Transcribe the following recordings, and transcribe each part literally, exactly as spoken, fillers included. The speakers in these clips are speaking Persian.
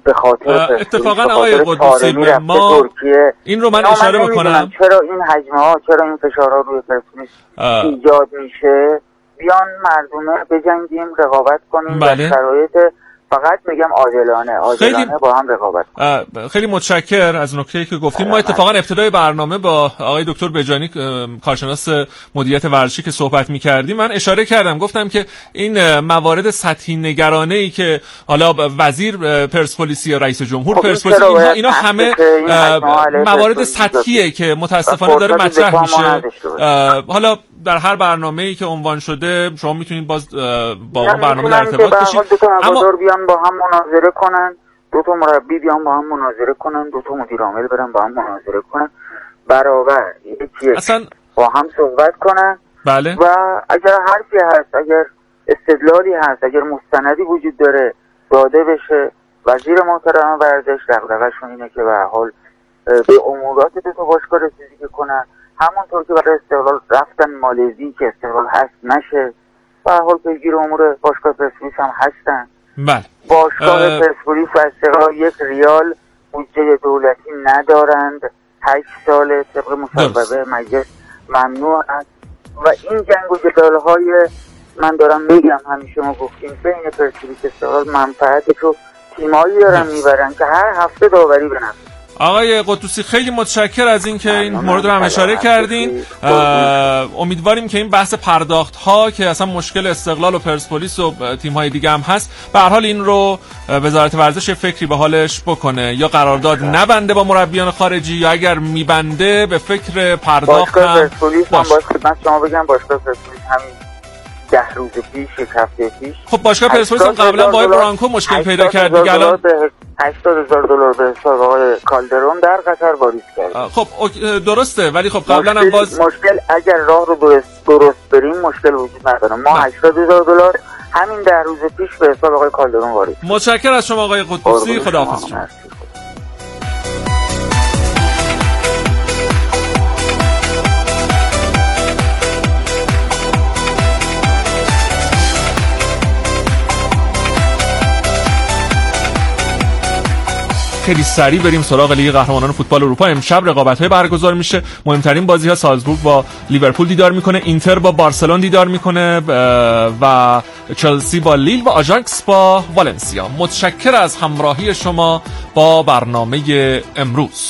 به خاطر اتفاقا آقای قدوسی ما این رو من اشاره بکنم چرا این حجمه ها، چرا این فشارها روی پرسپولیس ایجاد میشه. بیان مردمه بجنگیم، رقابت کنیم در شرایط فقط میگم عادلانه عادلانه با هم رقابت کنیم. خیلی متشکر از نکته‌ای که گفتیم. ما اتفاقا ابتدای برنامه با آقای دکتر بجانی کارشناس مدیریت ورزشی که صحبت می‌کردیم، من اشاره کردم، گفتم که این موارد سطحی نگرانه‌ای که حالا وزیر پرسپولیس یا رئیس جمهور پرسپولیس اینها, اینا همه موارد سطحیه که متاسفانه داره مطرح میشه. حالا در هر برنامه‌ای که عنوان شده شما میتونید باز با اون برنامه در ارتباط باشید. اما بیان با هم مناظره کنن، دو تا مربی بیان با هم مناظره کنن، دو تا مدیر عامل برن با هم مناظره کنن، برابر یکی اصلا با هم صحبت کنن. بله. و اگر حرفی هست، اگر استدلالی هست، اگر مستندی وجود داره داده بشه. وزیر محترم ورزش دغدغه‌شون اینه که به هر حال به امورات دو تا باشگاه رسیدگی کنن، همونطور که برای استقلال رفتن مالزی که استقلال هست نشه. به هر حال پیگیر امور باشگاه پرسپولیس هم هستن. بله. باشگاه پرسپولیس و استقلال یک ریال بودجه دولتی ندارند، هشت سال طبق مصوبه مجلس ممنوع است و این جنگ و جدال‌های من دارم میگم همیشه ما گفتیم بین پرسپولیس و استقلال منفعتشو تیمایی دارن میبرن که هر هفته داوری بنفع. آقای قدوسی خیلی متشکر از این که این مورد رو هم اشاره کردین. امیدواریم که این بحث پرداخت ها که اصلا مشکل استقلال و پرسپولیس و تیم های دیگه هم هست، به هر حال این رو وزارت ورزش فکری به حالش بکنه، یا قرارداد نبنده با مربیان خارجی، یا اگر میبنده به فکر پرداخت هم پرسپولیس هم باید خدمت شما بگم باشگاه پرسپولیس همین ده روز پیش یک هفته پیش خب باشگاه پرسپولیس هم قبلا با برانکو مشکل پیدا کرد دیگه. الان هشتاد هزار دلار به حساب آقای کالدرون در قطر واریز کرد. خب درسته، ولی خب قبلا هم باز مشکل اگر راه رو درست درست بریم مشکل وجود نداره. ما هشتاد هزار دلار همین ده روز پیش به حساب آقای کالدرون واریز. متشکرم از شما آقای قدوسی. خداحافظ شما. خیلی سریع بریم سراغ لیگ قهرمانان فوتبال اروپا. امشب رقابت‌های برگزار میشه. مهمترین بازی‌ها سالزبورگ با لیورپول دیدار میکنه، اینتر با بارسلون دیدار میکنه و چلسی با لیل و آژاکس با والنسیا. متشکر از همراهی شما با برنامه امروز.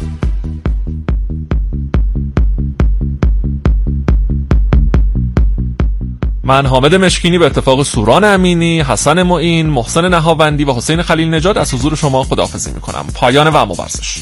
من حامد مشکینی به اتفاق سوران امینی، حسن معین، محسن نهاوندی و حسین خلیل نژاد از حضور شما خداحافظی میکنم. پایان و اما ورزش.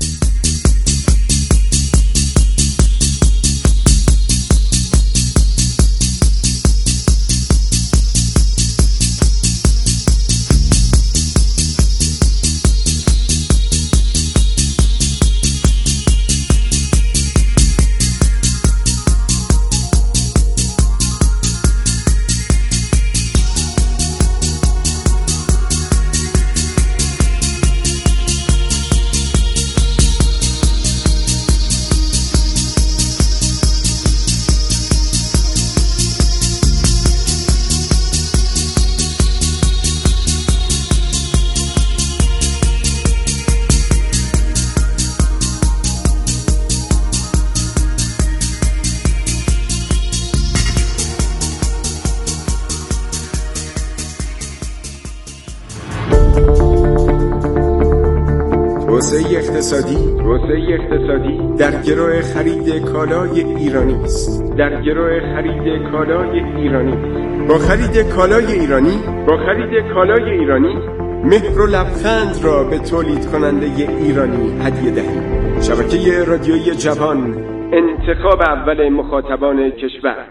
توسعه اقتصادی توسعه اقتصادی در گرو خرید کالای ایرانی است. در گرو خرید کالای ایرانی با خرید کالای ایرانی با خرید کالای ایرانی مهر و لبخند را به تولید کننده ایرانی هدیه دهید. شبکه رادیویی جوان، انتخاب اول مخاطبان کشور.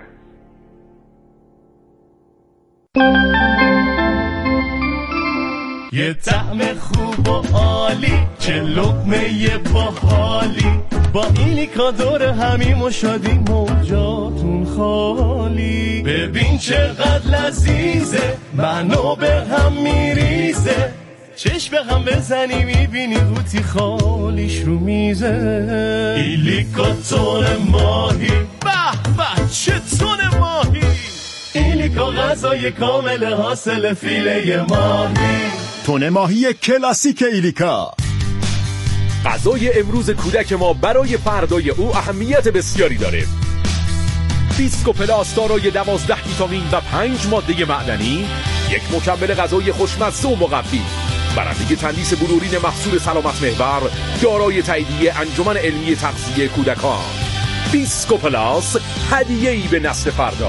یه طعم خوب و عالی، چه لقمه باحالی، با اینیکا دور همیم و شادیم و جاتون خالی. ببین چقدر لذیذه، منو به هم میریزه، چشم به هم بزنی میبینی قوطی خالیش رو میزه. ایلیکا تون ماهی، به به چه تون ماهی، ایلیکا غذای کامل حاصل فیله ماهی. تن ماهی کلاسیک ایلیکا. غذای امروز کودک ما برای فردای او اهمیت بسیاری داره. بیسکو پلاس دارای دوازده ویتامین و پنج ماده معدنی، یک مکمل غذایی خوشمزه و مقوی، برنده تندیس بلورین محصول سلامت محور، دارای تاییدیه انجمن علمی تغذیه کودکان. بیسکو پلاس، هدیه‌ای به نسل فردا.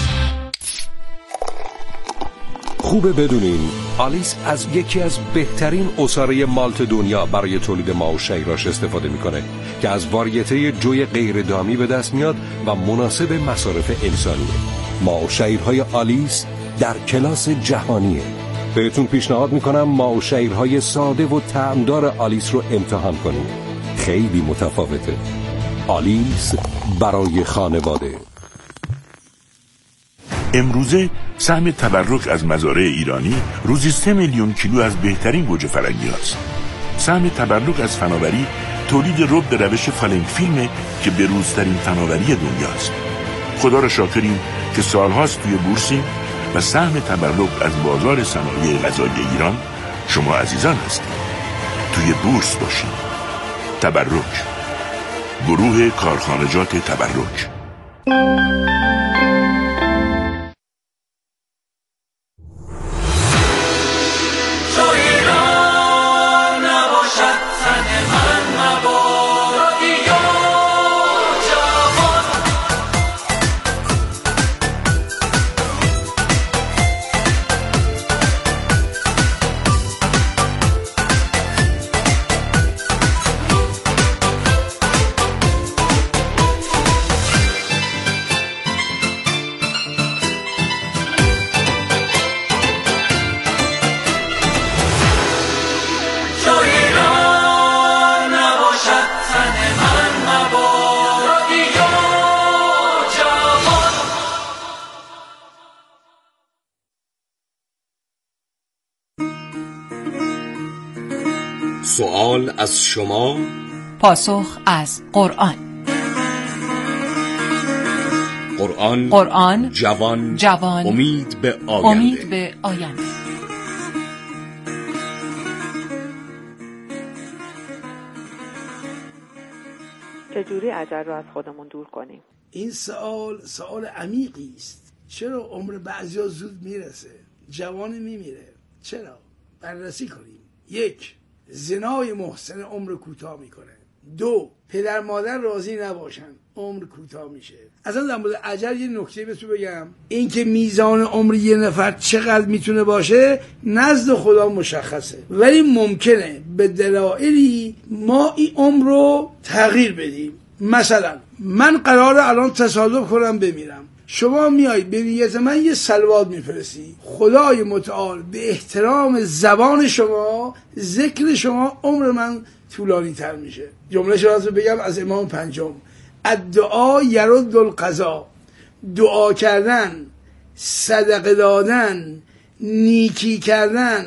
خوبه بدونین آلیس از یکی از بهترین عصاره مالت دنیا برای تولید ماو شیراش استفاده میکنه که از واریته جوی غیر دامی به دست میاد و مناسب مصارف انسانیه. ماو شیرهای آلیس در کلاس جهانیه. بهتون پیشنهاد میکنم ماو شیرهای ساده و طعمدار آلیس رو امتحان کنید. خیلی متفاوته. آلیس برای خانواده. امروزه سهم تبرک از مزارع ایرانی روزی سه میلیون کیلو از بهترین گوجه فرنگی هست. سهم تبرک از فناوری تولید رب به روش فالنگ فیلمه که بروزترین فناوری دنیاست. خدا را شاکریم که سالهاست توی بورسیم و سهم تبرک از بازار صنایع غذایی ایران شما عزیزان هستید. توی بورس باشید. تبرک، گروه کارخانجات تبرک. سوال از شما، پاسخ از قرآن. قرآن قرآن جوان جوان امید به آینده. امید به آینده. چجوری اجل رو از خودمون دور کنیم؟ این سوال سوال عمیقی است. چرا عمر بعضیا زود میرسه، جوانی میمیره؟ چرا؟ بررسی کنیم. یک، زنای محسن عمر کوتاه میکنه. دو، پدر مادر راضی نباشن عمر کوتاه میشه. اصلا در مورد اجل یه نکته بهتون بگم، این که میزان عمر یه نفر چقدر میتونه باشه نزد خدا مشخصه، ولی ممکنه به دلایلی ما این عمر رو تغییر بدیم. مثلا من قراره الان تصادف کنم بمیرم، شما میایید به نیت من یه صلوات میفرستی، خدای متعال به احترام زبان شما، ذکر شما، عمر من طولانی تر میشه. جمله شما بگم از امام پنجم: الدعا یرد القضا. دعا کردن، صدقه دادن، نیکی کردن،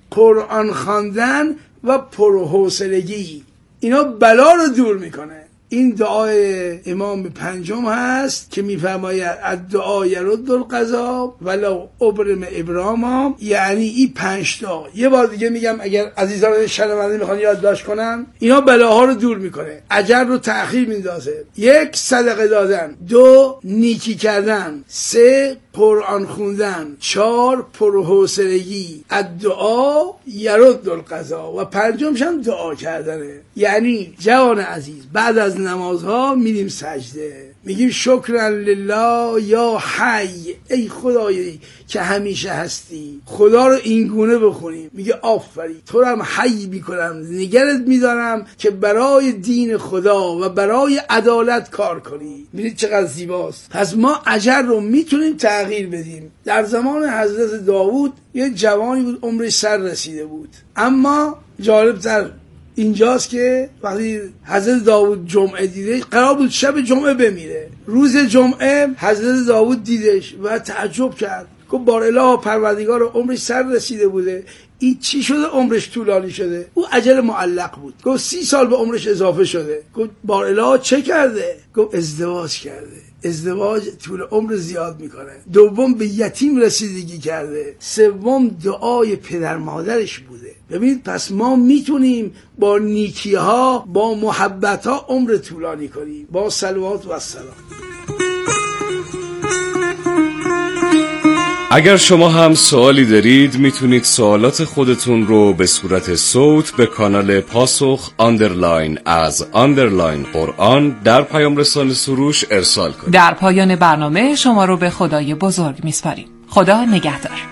قرآن خواندن و پرحوصلگی، اینا بلا رو دور میکنه. این دعای امام پنجم هست که میفرماید الدعا یرد القضا ولو ابرم ابراما، یعنی این پنج تا. یه بار دیگه میگم اگر عزیزان شنونده میخوان یادداشت کنن، اینا بلاها رو دور میکنه، اجر رو تأخیر میندازه. یک، صدقه دادن. دو، نیکی کردن. سه، قرآن خوندن. چهار، پرحوصلگی. الدعا یرد القضا. و پنجمش هم دعا کردنه. یعنی جوان عزیز، بعد از نمازها میریم سجده، میگیم شکرا لله یا حی، ای خدایی که همیشه هستی. خدا رو این گونه بخونیم، میگه آفرین، تو رو هم حی میکنم، نگرت میدارم که برای دین خدا و برای عدالت کار کنی. میدید چقدر زیباست. پس ما اجر رو میتونیم تغییر بدیم. در زمان حضرت داوود یه جوانی بود عمرش سر رسیده بود، اما جالب تر اینجاست که وقتی حضرت داوود جمعه دیده، قرار بود شب جمعه بمیره، روز جمعه حضرت داوود دیدش و تعجب کرد، گفت بار اله پروردگار، عمرش سر رسیده بوده، این چی شده عمرش طولانی شده؟ او اجل معلق بود. گفت سی سال به عمرش اضافه شده. گفت بار اله چه کرده؟ گفت ازدواج کرده. ازدواج طول عمر زیاد میکنه. دوم به یتیم رسیدگی کرده. سوم دعای پدر مادرش بوده. ببینید پس ما میتونیم با نیکی ها، با محبت ها عمر طولانی کنیم. با صلوات و السلام. اگر شما هم سوالی دارید میتونید سوالات خودتون رو به صورت صوت به کانال پاسخ آندرلاین از آندرلاین قرآن در پیام رسان سروش ارسال کنید. در پایان برنامه شما رو به خدای بزرگ میسپاریم. خدا نگهدار.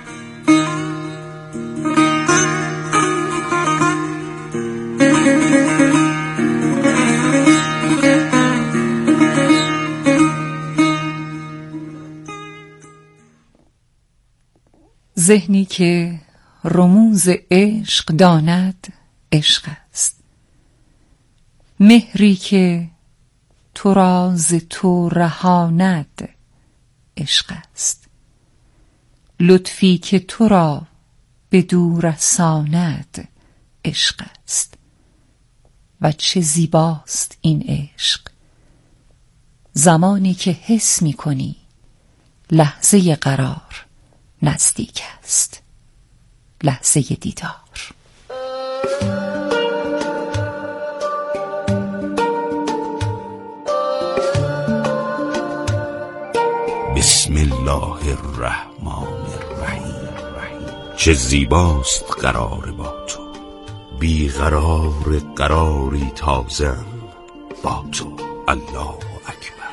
ذهنی که رموز عشق داند عشق است. مهری که تو را ز تو رهاند عشق است. لطفی که تو را به دور رساند عشق است. و چه زیباست این عشق، زمانی که حس می کنی لحظه قرار نزدیک است، لحظه دیدار. بسم الله الرحمن الرحیم. چه زیباست قرار با تو، بیقرار قراری تازم با تو. الله اکبر.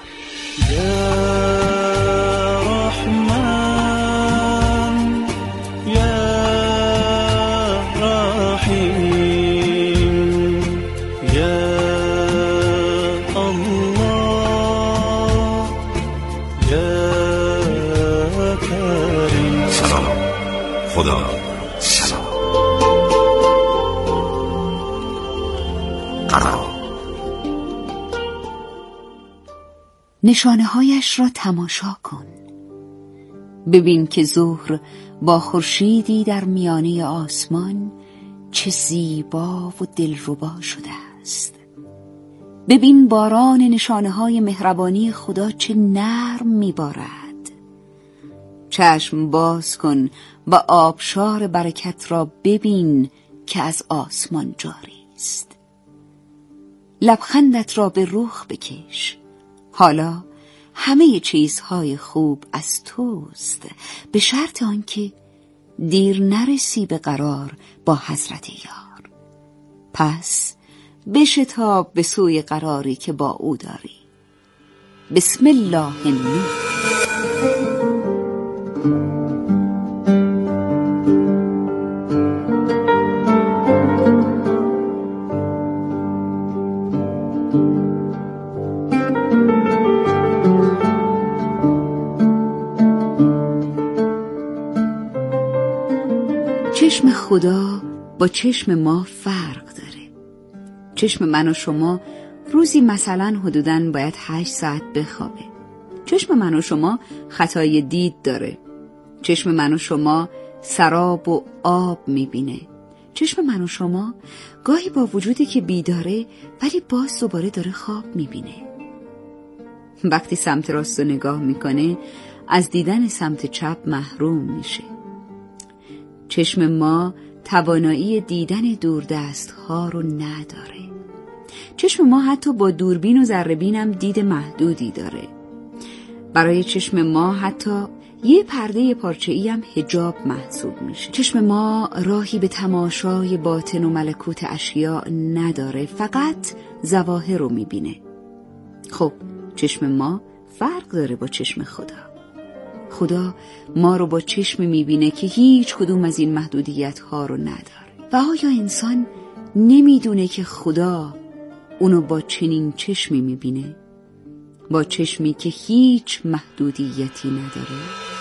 خدا سلام. قرار. نشانه‌هایش را تماشا کن. ببین که ظهر با خورشیدی در میانه آسمان چه زیبا و دلربا شده است. ببین باران نشانه‌های مهربانی خدا چه نرم میبارد. چشم باز کن و آبشار برکت را ببین که از آسمان جاری است. لبخندت را به رخ بکش. حالا همه چیزهای خوب از توست، به شرط آنکه دیر نرسی به قرار با حضرت یار. پس بشتاب به سوی قراری که با او داری. بسم الله النور. چشم خدا با چشم ما فرق داره. چشم من و شما روزی مثلا حدوداً باید هشت ساعت بخوابه. چشم من و شما خطای دید داره. چشم من و شما سراب و آب میبینه. چشم من و شما گاهی با وجودی که بیداره ولی باز دوباره داره خواب میبینه. وقتی سمت راست رو نگاه میکنه از دیدن سمت چپ محروم میشه. چشم ما توانایی دیدن دوردست ها رو نداره. چشم ما حتی با دوربین و ذره‌بین هم دید محدودی داره. برای چشم ما حتی یه پرده پارچه‌ای هم حجاب محسوب میشه. چشم ما راهی به تماشای باطن و ملکوت اشیاء نداره، فقط ظواهر رو میبینه. خب چشم ما فرق داره با چشم خدا. خدا ما رو با چشم میبینه که هیچ کدوم از این محدودیت ها رو نداره. و آیا انسان نمیدونه که خدا اونو با چنین چشمی میبینه؟ با چشمی که هیچ محدودیتی نداره؟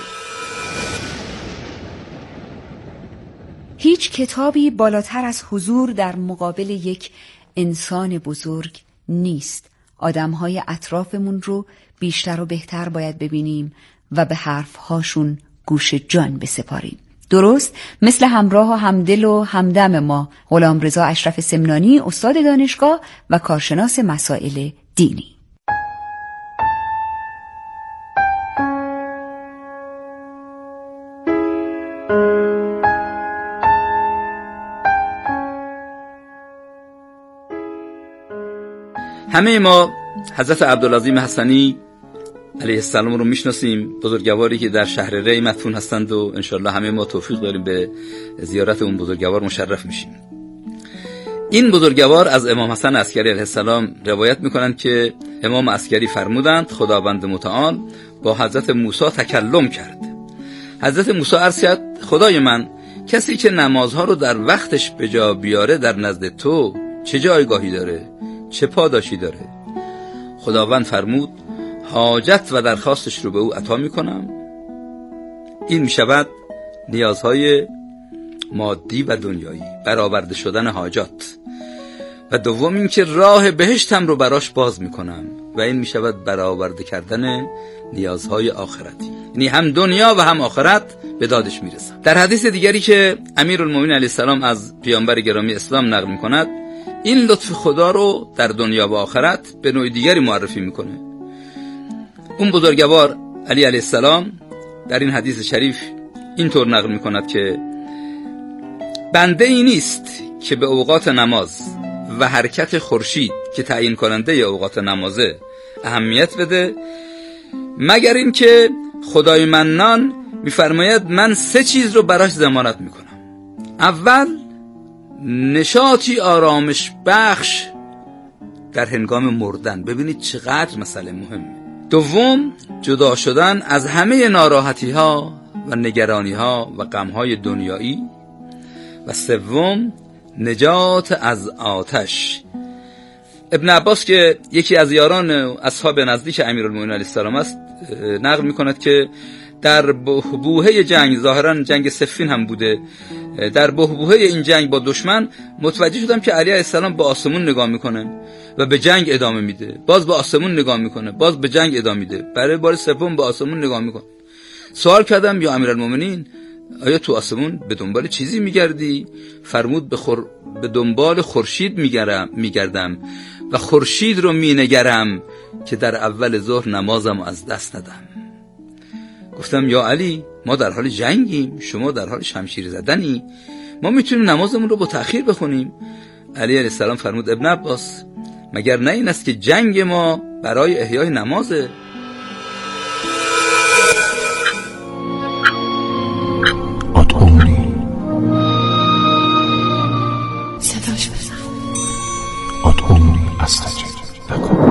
هیچ کتابی بالاتر از حضور در مقابل یک انسان بزرگ نیست. آدمهای اطرافمون رو بیشتر و بهتر باید ببینیم و به حرفهاشون گوش جان بسپاریم. درست مثل همراه و همدل و همدم ما غلامرضا اشرف سمنانی، استاد دانشگاه و کارشناس مسائل دینی. همه ما حضرت عبدالعظیم حسنی علیه السلام رو میشناسیم، بزرگواری که در شهر ری مدفون هستند و انشالله همه ما توفیق داریم به زیارت اون بزرگوار مشرف میشیم. این بزرگوار از امام حسن عسکری علیه السلام روایت میکنند که امام عسکری فرمودند خداوند متعال با حضرت موسی تکلم کرد. حضرت موسی عرض کرد خدای من، کسی که نمازها رو در وقتش به جا بیاره در نزد تو چه جایگاهی داره، چه پاداشی داره؟ خداوند فرمود حاجت و درخواستش رو به او عطا میکنم. این میشود نیازهای مادی و دنیایی، برآورده شدن حاجات. و دوم این که راه بهشتم رو براش باز میکنم و این میشود برآورده کردن نیازهای آخرتی، یعنی هم دنیا و هم آخرت به دادش میرسم. در حدیث دیگری که امیرالمومنین علیه السلام از پیامبر گرامی اسلام نقل میکند، این لطف خدا رو در دنیا و آخرت به نوع دیگری معرفی میکنه. اون بزرگوار علی علیه السلام در این حدیث شریف اینطور نقل میکند که بنده ای نیست که به اوقات نماز و حرکت خورشید که تعیین کننده اوقات نمازه اهمیت بده، مگر این که خدای منان میفرماید من سه چیز رو براش ضمانت میکنم. اول، نشاطی آرامش بخش در هنگام مردن. ببینید چقدر مسئله مهمه. دوم، جدا شدن از همه ناراحتی ها و نگرانی ها و غم های دنیایی. و سوم، نجات از آتش. ابن عباس که یکی از یاران اصحاب نزدیک امیرالمومنین علیه السلام است نقل میکند که در بحبوحه جنگ، ظاهرا جنگ صفین هم بوده، در بحبوحه این جنگ با دشمن متوجه شدم که علی علیه السلام به آسمون نگاه میکنه و به جنگ ادامه میده، باز به آسمون نگاه میکنه، باز به جنگ ادامه میده، برای بار سوم به آسمون نگاه میکنه. سوال کردم یا امیرالمومنین آیا تو آسمون به دنبال چیزی میگردی؟ فرمود به, خور... به دنبال خورشید میگردم میگردم و خورشید رو مینگرم که در اول ظهر نمازم از دست ندم. گفتم یا علی، ما در حال جنگیم، شما در حال شمشیر زدنی، ما میتونیم نمازمون رو با تأخیر بخونیم. علی علیه السلام فرمود ابن عباس، مگر نه این است که جنگ ما برای احیای نمازه؟ صداش بزن. ادعونی استجب لکم.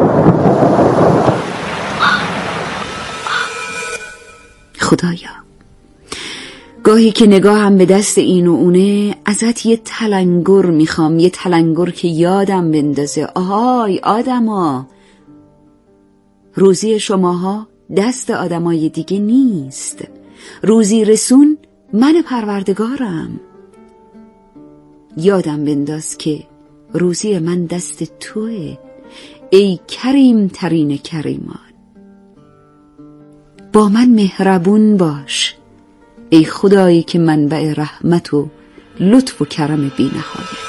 خدایا، گاهی که نگاهم به دست این و اونه ازت یه تلنگر میخوام، یه تلنگر که یادم بندازه آهای آدما، روزی شماها دست آدمای دیگه نیست، روزی رسون من پروردگارم. یادم بنداز که روزی من دست توه ای کریم ترین کریمان. با من مهربون باش ای خدایی که منبع رحمت و لطف و کرم بی نهایت.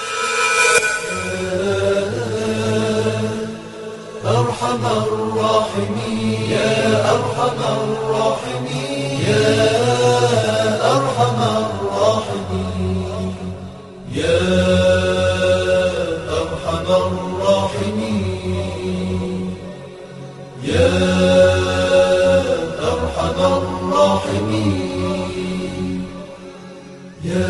ارحم الراحمین یا ارحم الراحمین یا ارحم الراحمین یا ارحم الراحمین یا ارحم الراحمین یا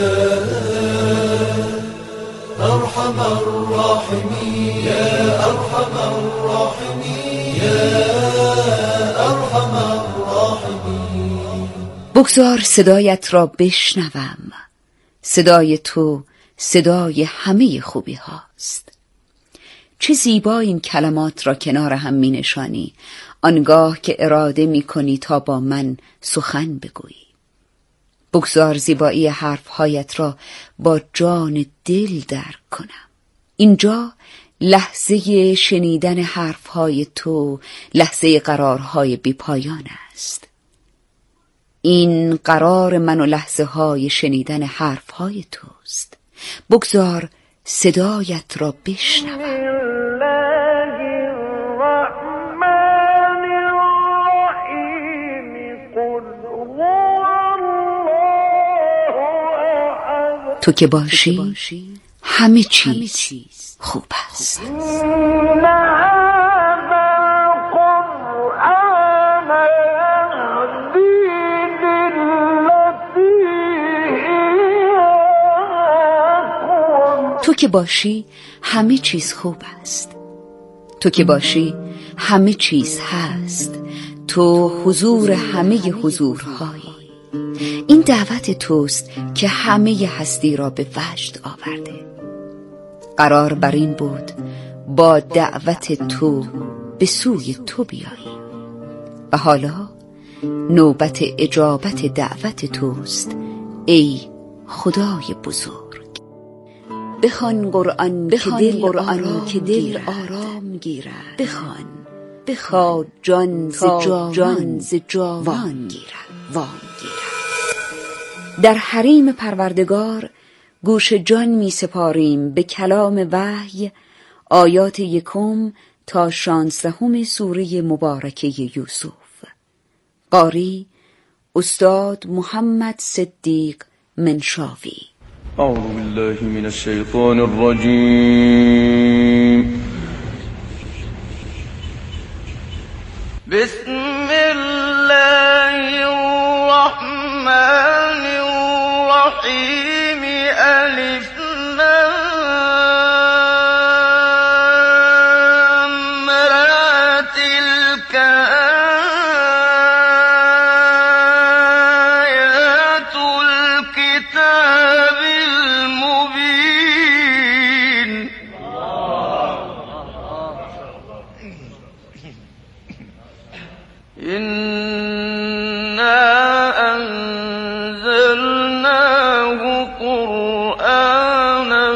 ارحم الراحمین یا ارحم الراحمین یا ارحم الراحمین. بگذار صدایت را بشنوم، صدای تو صدای همه خوبی هاست. چه زیبا این کلمات را کنار هم می نشانی آنگاه که اراده می کنی تا با من سخن بگویی. بگذار زیبایی حرفهایت را با جان دل درک کنم. اینجا لحظه شنیدن حرفهای تو، لحظه قرارهای بی پایان است. این قرار من و لحظه های شنیدن حرفهای توست. بگذار صدایت را بشنوم. تو که باشی همه چیز خوب است. تو که باشی همه چیز خوب است. تو که باشی همه چیز هست. تو حضور همه حضورهایی. این دعوت توست که همه هستی را به وجد آورده. قرار بر این بود با دعوت تو به سوی تو بیایی و حالا نوبت اجابت دعوت توست ای خدای بزرگ. بخوان قرآن بخوان که دل قرآن که دل آرام گیرد. بخوان بخواد جان ز جان ز جان گیرد وام گیرد. در حریم پروردگار گوش جان می سپاریم به کلام وحی آیات یکم تا شانزدهم سوره مبارکه یوسف. قاری استاد محمد صدیق منشاوی. اعوذ بالله من الشیطان الرجیم. بسم الله الرحمن الرحیم. الف لام را تلک آیات الكتاب المبین. إنا أنزلناه قرآنا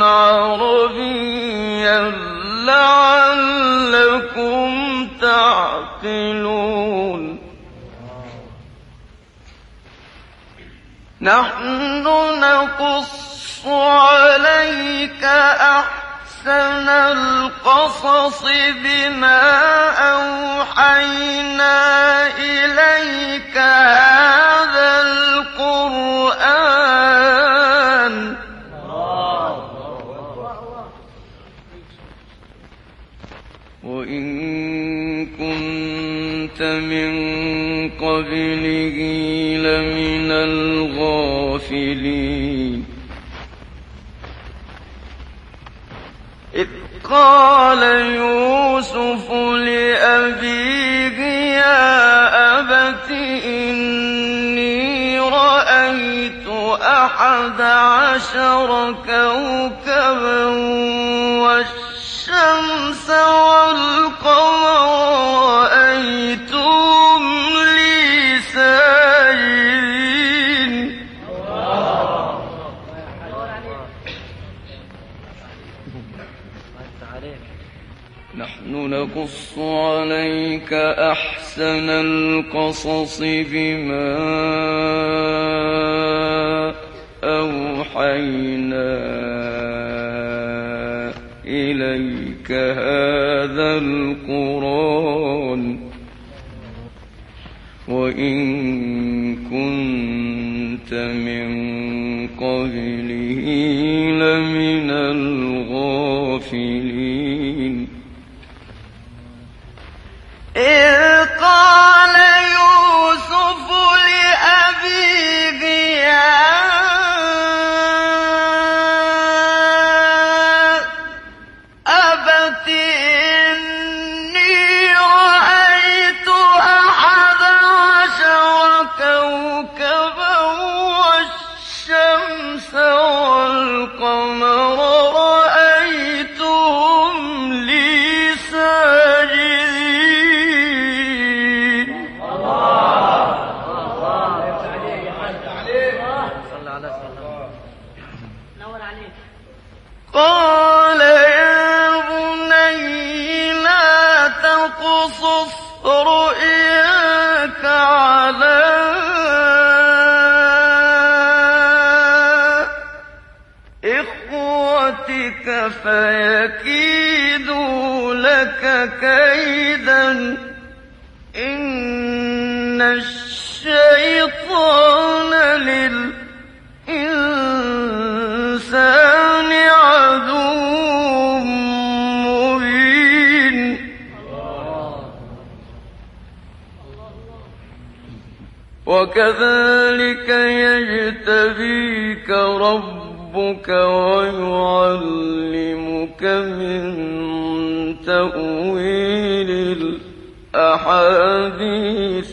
عربيا لعلكم تعقلون. نحن نقص عليك أحسن القصص بما أوحينا إليك هذا القرآن وإن كنت من قبله لمن الغافلين. إذ قال يوسف لأبيه يا أبت إني رأيت أحد عشر كوكبا والشمس والقمر رأيتهم لي ساجدين. نحن نقص عليك أحسن القصص بما أوحينا إليك هذا القرآن وإن كنت من قبله لمن الغافلين. إذ قال يوسف لأبيه يا أبت إني رأيت أحد عشر كوكبا والشمس والقمر رأيتهم لي ساجدين. قال يا بني لا تقصص رؤياك على إخوتك فيكيدوا لك كيدا إن الشيطان للإنسان عدو وكذلك يجتبيك ربك ويعلمك من تأويل الأحاديث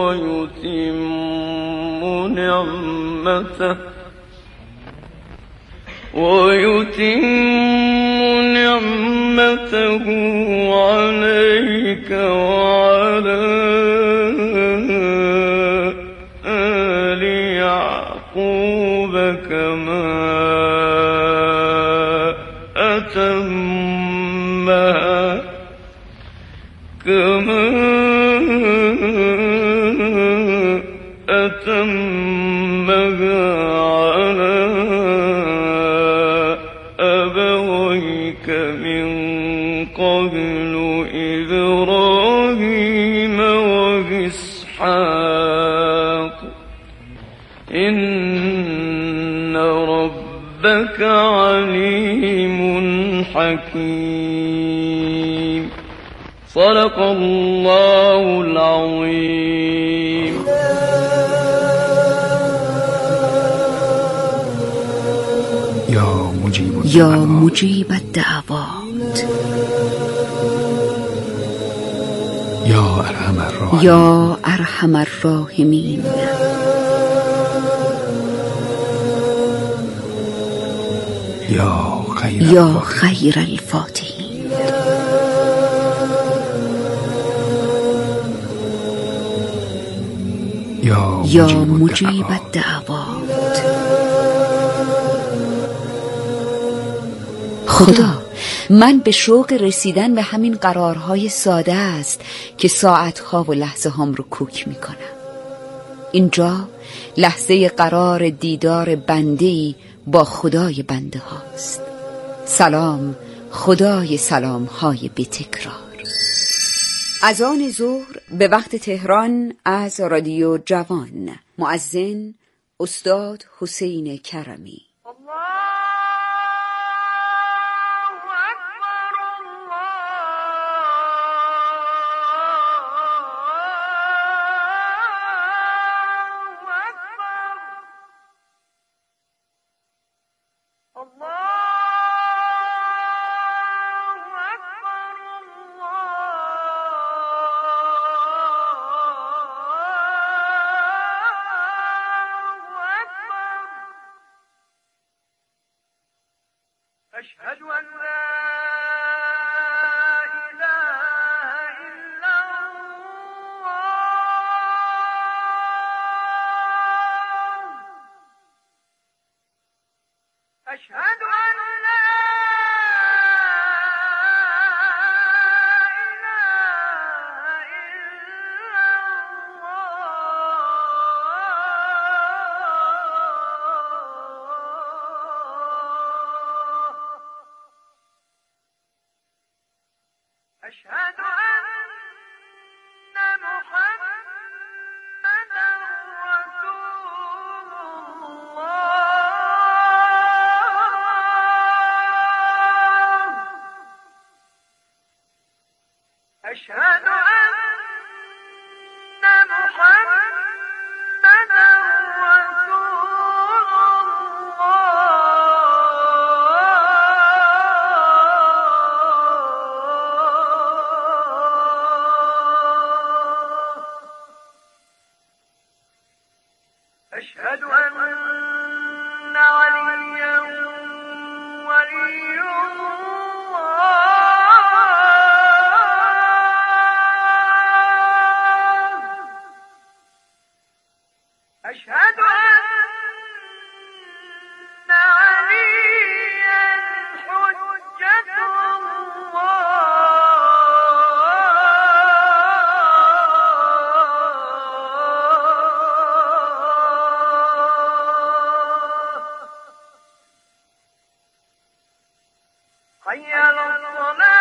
ويتم نعمته ويتم نعمته عليك وعلى آل يعقوب كما أتمها كما أتمها على أبويك من قبل إبراهيم وإسحاق إن ربك عليم حكيم. صدق الله العظيم. یا مجیب یا مجیب الدعوات یا ارحم الراحمین یا ارحم الراحمین یا خیر یا خیر الفاتحین یا یا مجیب الدعوات. خدا، من به شوق رسیدن به همین قرارهای ساده است که ساعتها و لحظه هم رو کوک میکنم. اینجا لحظه قرار دیدار بنده‌ای با خدای بنده هاست. سلام خدای سلام های بی تکرار. اذان ظهر به وقت تهران از رادیو جوان. مؤذن استاد حسین کرمی. أشهد أن لا إله إلا الله. أشهد أن لا إله إلا أشهد أن محمدا رسول الله. أشهد أن محمدا رسول أشهد أن عليا ولي الله. أشهد أن عليا حجة الله. حي على الصلاة.